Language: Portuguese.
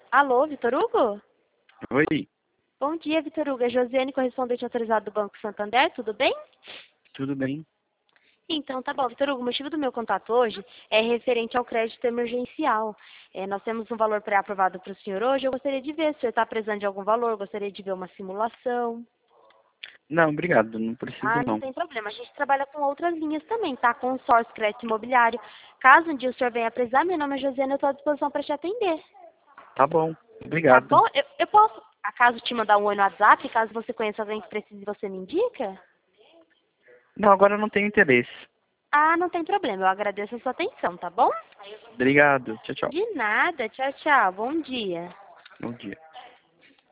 Alô, Vitor Hugo? Oi, Bom dia, Vitor Hugo. É Josiane, correspondente autorizado do Banco Santander, tudo bem? tudo bem? Então, tá bom. Vitor Hugo, o motivo do meu contato hoje é referente ao crédito emergencial. Nós temos um valor pré-aprovado para o senhor hoje. Eu gostaria de ver se o senhor está precisando de algum valor, gostaria de ver uma simulação. Não, obrigado, não preciso Ah, não não. tem problema. A gente trabalha com outras linhas também, tá? Consórcio, crédito imobiliário. Caso um dia o senhor venha precisar, meu nome é Josiane, eu estou à disposição para te atender. Tá bom, Tá obrigado. bom? Eu posso, acaso, te mandar um oi no WhatsApp, caso você conheça alguém que precise e você me indica? Não, agora eu não tenho interesse. Ah, não tem problema. Eu agradeço a sua atenção, tá bom? Obrigado, tchau, tchau. De nada. Tchau, tchau. Bom dia. Bom dia.